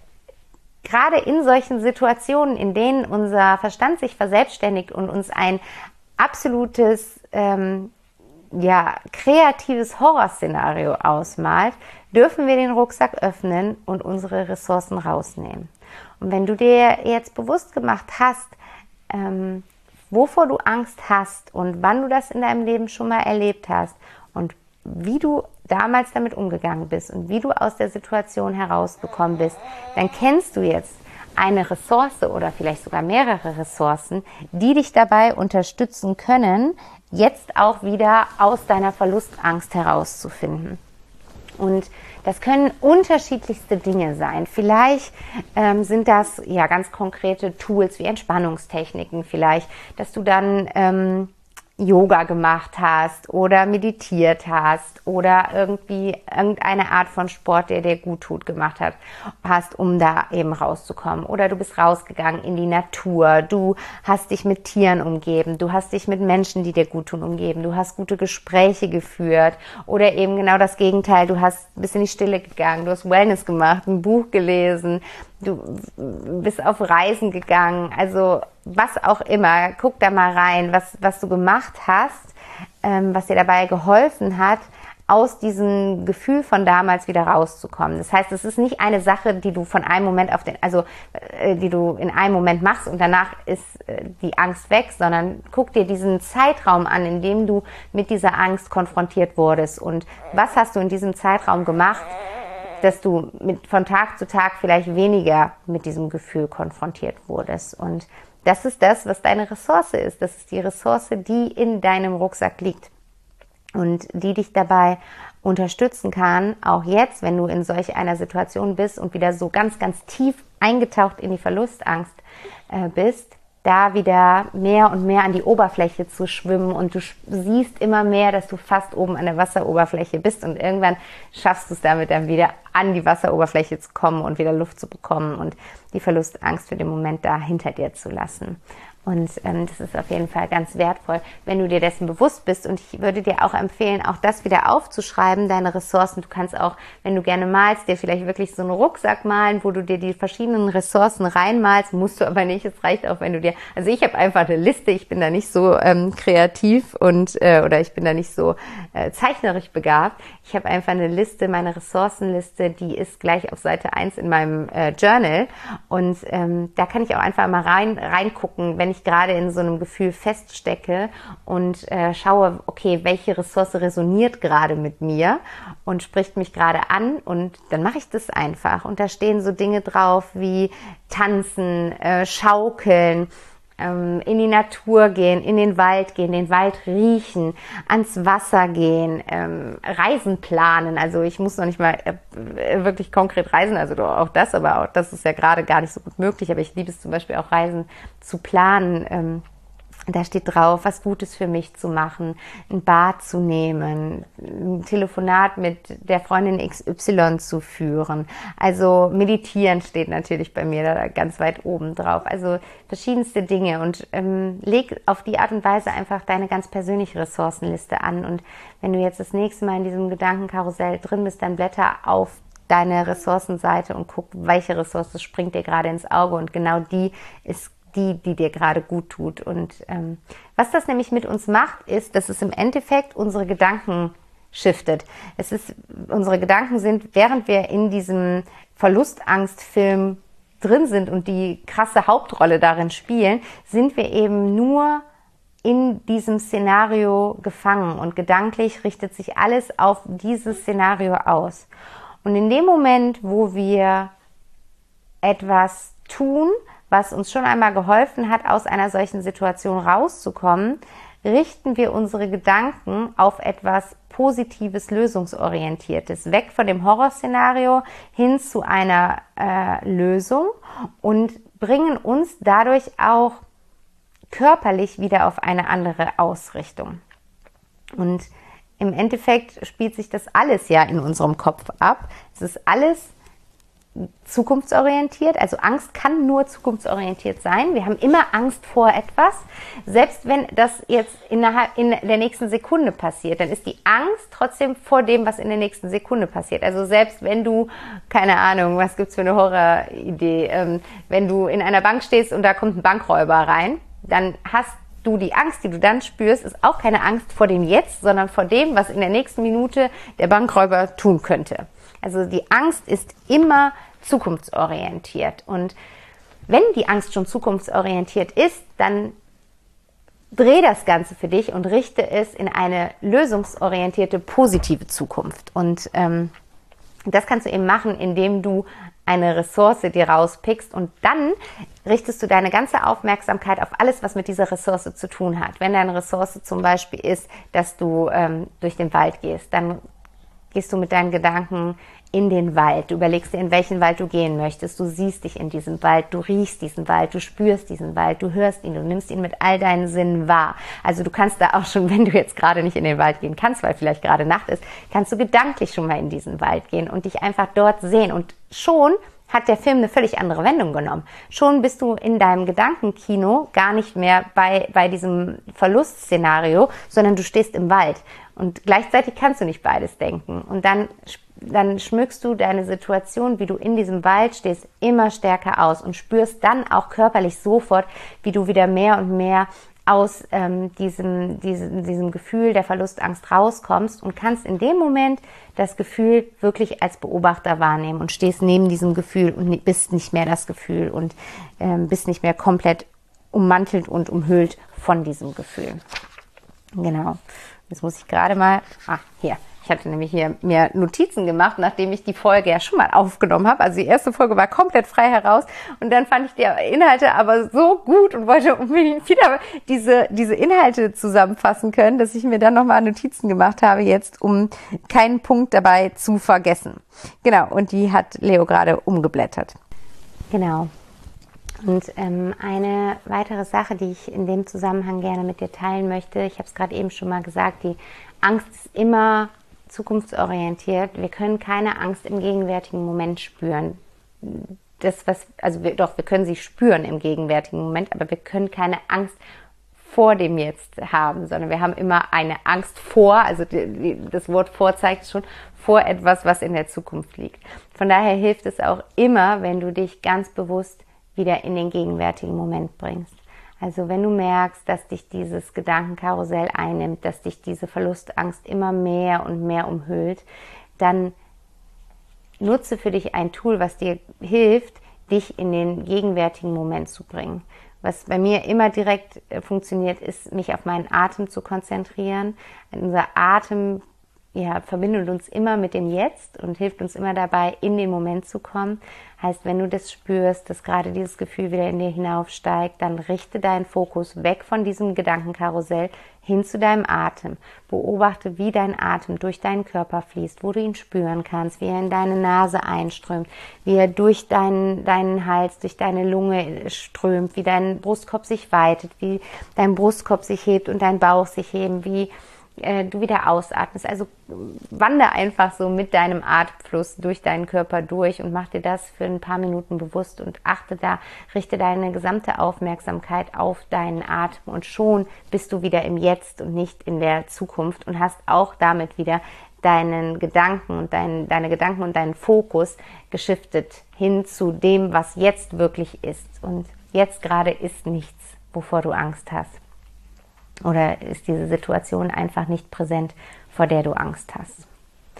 Speaker 1: gerade in solchen Situationen, in denen unser Verstand sich verselbstständigt und uns ein absolutes, ähm, ja, kreatives Horrorszenario ausmalt, dürfen wir den Rucksack öffnen und unsere Ressourcen rausnehmen. Und wenn du dir jetzt bewusst gemacht hast, ähm, wovor du Angst hast und wann du das in deinem Leben schon mal erlebt hast und wie du damals damit umgegangen bist und wie du aus der Situation herausgekommen bist, dann kennst du jetzt eine Ressource oder vielleicht sogar mehrere Ressourcen, die dich dabei unterstützen können, jetzt auch wieder aus deiner Verlustangst herauszufinden. Und das können unterschiedlichste Dinge sein. Vielleicht ähm, sind das ja ganz konkrete Tools wie Entspannungstechniken, vielleicht, dass du dann ähm, Yoga gemacht hast oder meditiert hast oder irgendwie irgendeine Art von Sport, der dir gut tut, gemacht hat, hast, um da eben rauszukommen. Oder du bist rausgegangen in die Natur, du hast dich mit Tieren umgeben, du hast dich mit Menschen, die dir gut tun, umgeben, du hast gute Gespräche geführt oder eben genau das Gegenteil, du hast bist in die Stille gegangen, du hast Wellness gemacht, ein Buch gelesen, du bist auf Reisen gegangen, also was auch immer, guck da mal rein, was, was du gemacht hast, ähm, was dir dabei geholfen hat, aus diesem Gefühl von damals wieder rauszukommen. Das heißt, es ist nicht eine Sache, die du von einem Moment auf den, also äh, die du in einem Moment machst und danach ist äh, die Angst weg, sondern guck dir diesen Zeitraum an, in dem du mit dieser Angst konfrontiert wurdest und was hast du in diesem Zeitraum gemacht, dass du mit, von Tag zu Tag vielleicht weniger mit diesem Gefühl konfrontiert wurdest. Und das ist das, was deine Ressource ist. Das ist die Ressource, die in deinem Rucksack liegt und die dich dabei unterstützen kann, auch jetzt, wenn du in solch einer Situation bist und wieder so ganz, ganz tief eingetaucht in die Verlustangst äh, bist, da wieder mehr und mehr an die Oberfläche zu schwimmen und du siehst immer mehr, dass du fast oben an der Wasseroberfläche bist und irgendwann schaffst du es damit dann wieder an die Wasseroberfläche zu kommen und wieder Luft zu bekommen und die Verlustangst für den Moment da hinter dir zu lassen. Und ähm, das ist auf jeden Fall ganz wertvoll, wenn du dir dessen bewusst bist. Und ich würde dir auch empfehlen, auch das wieder aufzuschreiben, deine Ressourcen. Du kannst auch, wenn du gerne malst, dir vielleicht wirklich so einen Rucksack malen, wo du dir die verschiedenen Ressourcen reinmalst. Musst du aber nicht. Es reicht auch, wenn du dir, also ich habe einfach eine Liste. Ich bin da nicht so ähm, kreativ und äh, oder ich bin da nicht so äh, zeichnerisch begabt. Ich habe einfach eine Liste, meine Ressourcenliste, die ist gleich auf Seite eins in meinem äh, Journal. Und ähm, da kann ich auch einfach mal rein reingucken, wenn ich gerade in so einem Gefühl feststecke und äh, schaue, okay, welche Ressource resoniert gerade mit mir und spricht mich gerade an und dann mache ich das einfach. Und da stehen so Dinge drauf wie tanzen, äh, schaukeln, ähm, in die Natur gehen, in den Wald gehen, den Wald riechen, ans Wasser gehen, ähm, Reisen planen. Also ich muss noch nicht mal äh, wirklich konkret reisen, also auch das, aber auch das ist ja gerade gar nicht so gut möglich. Aber ich liebe es zum Beispiel auch, Reisen zu planen, ähm, Da steht drauf, was Gutes für mich zu machen, ein Bad zu nehmen, ein Telefonat mit der Freundin X Y zu führen. Also meditieren steht natürlich bei mir da ganz weit oben drauf. Also verschiedenste Dinge und ähm, leg auf die Art und Weise einfach deine ganz persönliche Ressourcenliste an. Und wenn du jetzt das nächste Mal in diesem Gedankenkarussell drin bist, dann blätter auf deine Ressourcenseite und guck, welche Ressource springt dir gerade ins Auge, und genau die ist die, die dir gerade gut tut. Und ähm, was das nämlich mit uns macht, ist, dass es im Endeffekt unsere Gedanken shiftet. Es ist, unsere Gedanken sind, während wir in diesem Verlustangstfilm drin sind und die krasse Hauptrolle darin spielen, sind wir eben nur in diesem Szenario gefangen, und gedanklich richtet sich alles auf dieses Szenario aus. Und in dem Moment, wo wir etwas tun, was uns schon einmal geholfen hat, aus einer solchen Situation rauszukommen, richten wir unsere Gedanken auf etwas Positives, Lösungsorientiertes, weg von dem Horrorszenario hin zu einer äh, Lösung, und bringen uns dadurch auch körperlich wieder auf eine andere Ausrichtung. Und im Endeffekt spielt sich das alles ja in unserem Kopf ab. Es ist alles zukunftsorientiert, also Angst kann nur zukunftsorientiert sein. Wir haben immer Angst vor etwas, selbst wenn das jetzt innerhalb in der nächsten Sekunde passiert, dann ist die Angst trotzdem vor dem, was in der nächsten Sekunde passiert. Also selbst wenn du, keine Ahnung, was gibt's für eine Horroridee, ähm, wenn du in einer Bank stehst und da kommt ein Bankräuber rein, dann hast du die Angst, die du dann spürst, ist auch keine Angst vor dem Jetzt, sondern vor dem, was in der nächsten Minute der Bankräuber tun könnte. Also die Angst ist immer zukunftsorientiert. Und wenn die Angst schon zukunftsorientiert ist, dann dreh das Ganze für dich und richte es in eine lösungsorientierte, positive Zukunft. Und ähm, das kannst du eben machen, indem du eine Ressource dir rauspickst, und dann richtest du deine ganze Aufmerksamkeit auf alles, was mit dieser Ressource zu tun hat. Wenn deine Ressource zum Beispiel ist, dass du ähm, durch den Wald gehst, dann gehst du mit deinen Gedanken in den Wald. Du überlegst dir, in welchen Wald du gehen möchtest. Du siehst dich in diesem Wald, du riechst diesen Wald, du spürst diesen Wald, du hörst ihn, du nimmst ihn mit all deinen Sinnen wahr. Also du kannst da auch schon, wenn du jetzt gerade nicht in den Wald gehen kannst, weil vielleicht gerade Nacht ist, kannst du gedanklich schon mal in diesen Wald gehen und dich einfach dort sehen. Und schon hat der Film eine völlig andere Wendung genommen. Schon bist du in deinem Gedankenkino gar nicht mehr bei, bei diesem Verlustszenario, sondern du stehst im Wald. Und gleichzeitig kannst du nicht beides denken. Und dann, dann schmückst du deine Situation, wie du in diesem Wald stehst, immer stärker aus und spürst dann auch körperlich sofort, wie du wieder mehr und mehr aus ähm, diesem, diesem, diesem Gefühl der Verlustangst rauskommst und kannst in dem Moment das Gefühl wirklich als Beobachter wahrnehmen und stehst neben diesem Gefühl und bist nicht mehr das Gefühl und ähm, bist nicht mehr komplett ummantelt und umhüllt von diesem Gefühl. Genau. Jetzt muss ich gerade mal, ah, hier. Ich hatte nämlich hier mir Notizen gemacht, nachdem ich die Folge ja schon mal aufgenommen habe. Also die erste Folge war komplett frei heraus, und dann fand ich die Inhalte aber so gut und wollte unbedingt wieder diese, diese Inhalte zusammenfassen können, dass ich mir dann nochmal Notizen gemacht habe jetzt, um keinen Punkt dabei zu vergessen. Genau, und die hat Leo gerade umgeblättert. Genau. Und ähm, eine weitere Sache, die ich in dem Zusammenhang gerne mit dir teilen möchte, ich habe es gerade eben schon mal gesagt, die Angst ist immer zukunftsorientiert. Wir können keine Angst im gegenwärtigen Moment spüren. Das, was, also wir, doch, wir können sie spüren im gegenwärtigen Moment, aber wir können keine Angst vor dem Jetzt haben, sondern wir haben immer eine Angst vor, also die, die, das Wort vor zeigt schon, vor etwas, was in der Zukunft liegt. Von daher hilft es auch immer, wenn du dich ganz bewusst wieder in den gegenwärtigen Moment bringst. Also wenn du merkst, dass dich dieses Gedankenkarussell einnimmt, dass dich diese Verlustangst immer mehr und mehr umhüllt, dann nutze für dich ein Tool, was dir hilft, dich in den gegenwärtigen Moment zu bringen. Was bei mir immer direkt funktioniert, ist, mich auf meinen Atem zu konzentrieren. Unser Atem ja, verbindet uns immer mit dem Jetzt und hilft uns immer dabei, in den Moment zu kommen. Heißt, wenn du das spürst, dass gerade dieses Gefühl wieder in dir hinaufsteigt, dann richte deinen Fokus weg von diesem Gedankenkarussell hin zu deinem Atem. Beobachte, wie dein Atem durch deinen Körper fließt, wo du ihn spüren kannst, wie er in deine Nase einströmt, wie er durch deinen, deinen Hals, durch deine Lunge strömt, wie dein Brustkorb sich weitet, wie dein Brustkorb sich hebt und dein Bauch sich heben, wie du wieder ausatmest. Also wandere einfach so mit deinem Atemfluss durch deinen Körper durch und mach dir das für ein paar Minuten bewusst und achte da, richte deine gesamte Aufmerksamkeit auf deinen Atem und schon bist du wieder im Jetzt und nicht in der Zukunft und hast auch damit wieder deinen Gedanken und dein, deine Gedanken und deinen Fokus geschiftet hin zu dem, was jetzt wirklich ist. Und jetzt gerade ist nichts, wovor du Angst hast. Oder ist diese Situation einfach nicht präsent, vor der du Angst hast.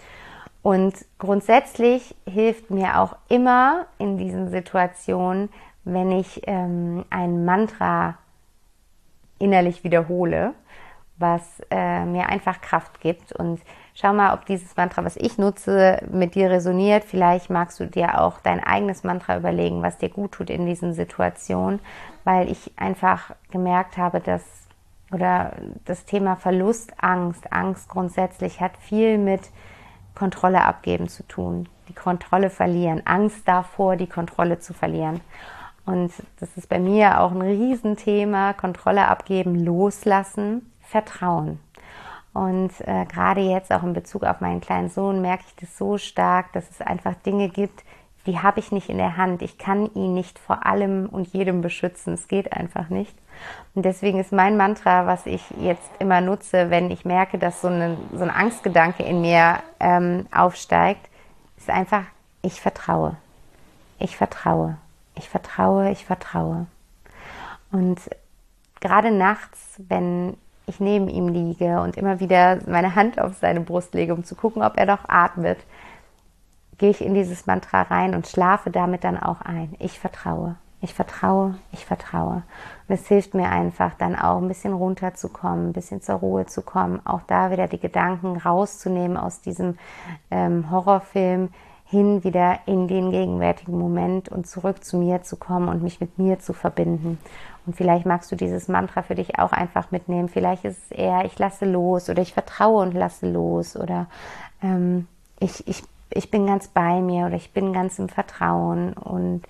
Speaker 1: Und grundsätzlich hilft mir auch immer in diesen Situationen, wenn ich ähm, ein Mantra innerlich wiederhole, was äh, mir einfach Kraft gibt. Und schau mal, ob dieses Mantra, was ich nutze, mit dir resoniert. Vielleicht magst du dir auch dein eigenes Mantra überlegen, was dir gut tut in diesen Situationen, weil ich einfach gemerkt habe, dass oder das Thema Verlust, Angst, Angst grundsätzlich hat viel mit Kontrolle abgeben zu tun, die Kontrolle verlieren, Angst davor, die Kontrolle zu verlieren. Und das ist bei mir auch ein Riesenthema, Kontrolle abgeben, loslassen, Vertrauen. Und äh, gerade jetzt auch in Bezug auf meinen kleinen Sohn merke ich das so stark, dass es einfach Dinge gibt, die habe ich nicht in der Hand. Ich kann ihn nicht vor allem und jedem beschützen. Es geht einfach nicht. Und deswegen ist mein Mantra, was ich jetzt immer nutze, wenn ich merke, dass so, eine, so ein Angstgedanke in mir ähm, aufsteigt, ist einfach, ich vertraue. Ich vertraue. Ich vertraue, ich vertraue. Und gerade nachts, wenn ich neben ihm liege und immer wieder meine Hand auf seine Brust lege, um zu gucken, ob er noch atmet, gehe ich in dieses Mantra rein und schlafe damit dann auch ein. Ich vertraue, ich vertraue, ich vertraue. Und es hilft mir einfach dann auch ein bisschen runterzukommen, ein bisschen zur Ruhe zu kommen, auch da wieder die Gedanken rauszunehmen aus diesem ähm, Horrorfilm, hin wieder in den gegenwärtigen Moment und zurück zu mir zu kommen und mich mit mir zu verbinden. Und vielleicht magst du dieses Mantra für dich auch einfach mitnehmen. Vielleicht ist es eher, ich lasse los oder ich vertraue und lasse los oder ähm, ich, ich ich bin ganz bei mir oder ich bin ganz im Vertrauen und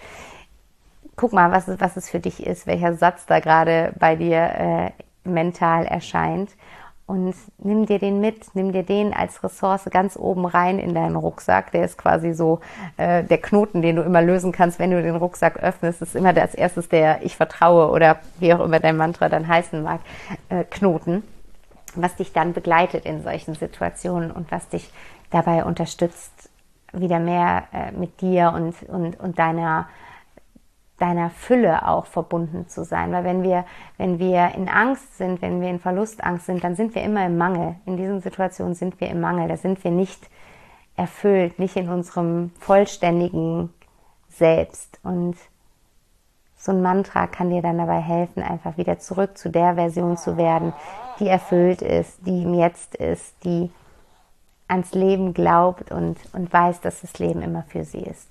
Speaker 1: guck mal, was es, was es für dich ist, welcher Satz da gerade bei dir äh, mental erscheint und nimm dir den mit, nimm dir den als Ressource ganz oben rein in deinen Rucksack, der ist quasi so äh, der Knoten, den du immer lösen kannst, wenn du den Rucksack öffnest, ist immer als erstes der Ich vertraue oder wie auch immer dein Mantra dann heißen mag, äh, Knoten, was dich dann begleitet in solchen Situationen und was dich dabei unterstützt, wieder mehr äh, mit dir und, und, und deiner, deiner Fülle auch verbunden zu sein. Weil wenn wir, wenn wir in Angst sind, wenn wir in Verlustangst sind, dann sind wir immer im Mangel. In diesen Situationen sind wir im Mangel. Da sind wir nicht erfüllt, nicht in unserem vollständigen Selbst. Und so ein Mantra kann dir dann dabei helfen, einfach wieder zurück zu der Version zu werden, die erfüllt ist, die im Jetzt ist, die ans Leben glaubt und, und weiß, dass das Leben immer für sie ist.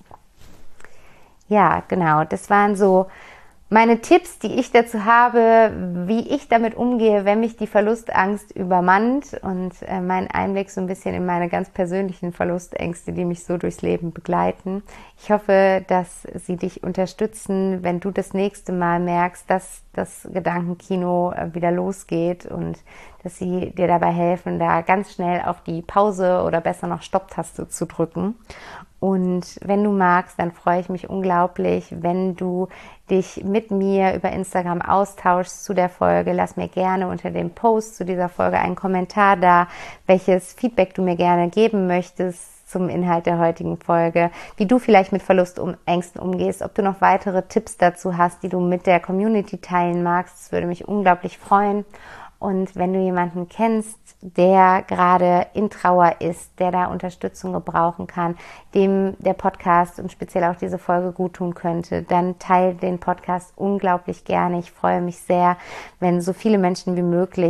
Speaker 1: Ja, genau, das waren so meine Tipps, die ich dazu habe, wie ich damit umgehe, wenn mich die Verlustangst übermannt und äh, mein Einblick so ein bisschen in meine ganz persönlichen Verlustängste, die mich so durchs Leben begleiten. Ich hoffe, dass sie dich unterstützen, wenn du das nächste Mal merkst, dass das Gedankenkino äh, wieder losgeht und dass sie dir dabei helfen, da ganz schnell auf die Pause oder besser noch Stopptaste zu drücken. Und wenn du magst, dann freue ich mich unglaublich, wenn du dich mit mir über Instagram austauschst zu der Folge. Lass mir gerne unter dem Post zu dieser Folge einen Kommentar da, welches Feedback du mir gerne geben möchtest zum Inhalt der heutigen Folge, wie du vielleicht mit Verlustängsten umgehst, ob du noch weitere Tipps dazu hast, die du mit der Community teilen magst. Das würde mich unglaublich freuen. Und wenn du jemanden kennst, der gerade in Trauer ist, der da Unterstützung gebrauchen kann, dem der Podcast und speziell auch diese Folge gut tun könnte, dann teile den Podcast unglaublich gerne. Ich freue mich sehr, wenn so viele Menschen wie möglich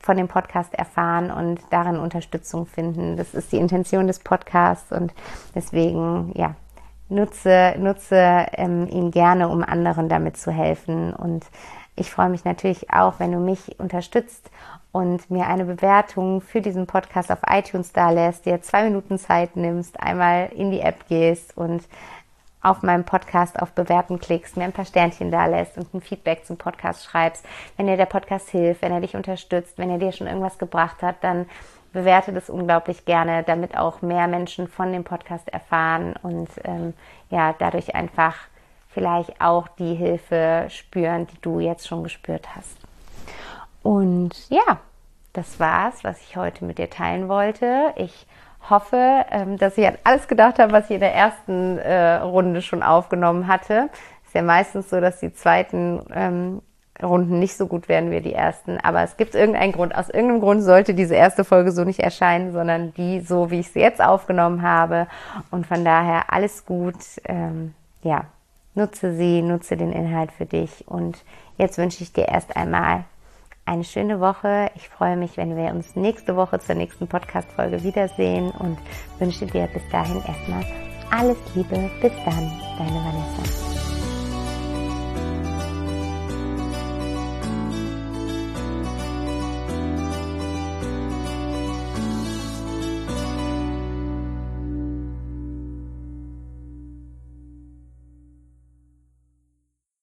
Speaker 1: von dem Podcast erfahren und darin Unterstützung finden. Das ist die Intention des Podcasts und deswegen, ja, nutze, nutze ähm, ihn gerne, um anderen damit zu helfen. Und ich freue mich natürlich auch, wenn du mich unterstützt und mir eine Bewertung für diesen Podcast auf iTunes da lässt, dir zwei Minuten Zeit nimmst, einmal in die App gehst und auf meinem Podcast auf Bewerten klickst, mir ein paar Sternchen da lässt und ein Feedback zum Podcast schreibst. Wenn dir der Podcast hilft, wenn er dich unterstützt, wenn er dir schon irgendwas gebracht hat, dann bewerte das unglaublich gerne, damit auch mehr Menschen von dem Podcast erfahren und ähm, ja, dadurch einfach vielleicht auch die Hilfe spüren, die du jetzt schon gespürt hast. Und ja, das war's, was ich heute mit dir teilen wollte. Ich hoffe, dass ich an alles gedacht habe, was ich in der ersten äh, Runde schon aufgenommen hatte. Ist ja meistens so, dass die zweiten ähm, Runden nicht so gut werden wie die ersten. Aber es gibt irgendeinen Grund. Aus irgendeinem Grund sollte diese erste Folge so nicht erscheinen, sondern die so, wie ich sie jetzt aufgenommen habe. Und von daher alles gut. Ähm, ja, nutze sie, nutze den Inhalt für dich. Und jetzt wünsche ich dir erst einmal eine schöne Woche. Ich freue mich, wenn wir uns nächste Woche zur nächsten Podcast-Folge wiedersehen und wünsche dir bis dahin erstmal alles Liebe. Bis dann, deine Vanessa.